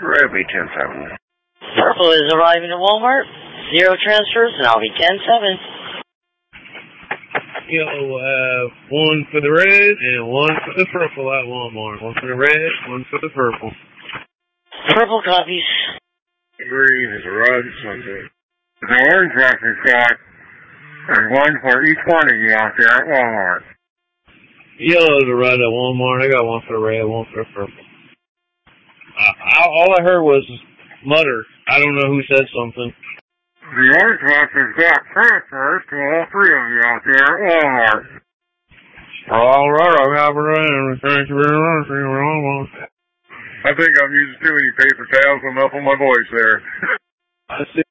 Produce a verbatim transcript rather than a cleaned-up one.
Red be ten seven. Purple is arriving at Walmart. Zero transfers, and I'll be ten seven. Yo, uh, one for the red and one for the purple at Walmart. One for the red, one for the purple. Purple copies. Green is arriving at Sunset. The orange traffic's got there's one for each one of you out there at Walmart. Yellow's arrived at Walmart. I got one for the red, one for the purple. Uh, I, all I heard was mutter. I don't know who said something. The orange traffic's got transfers to all three of you out there at Walmart. All right, I got it. Thank you very much. I think I'm using too many paper towels to muffle my voice there. I see.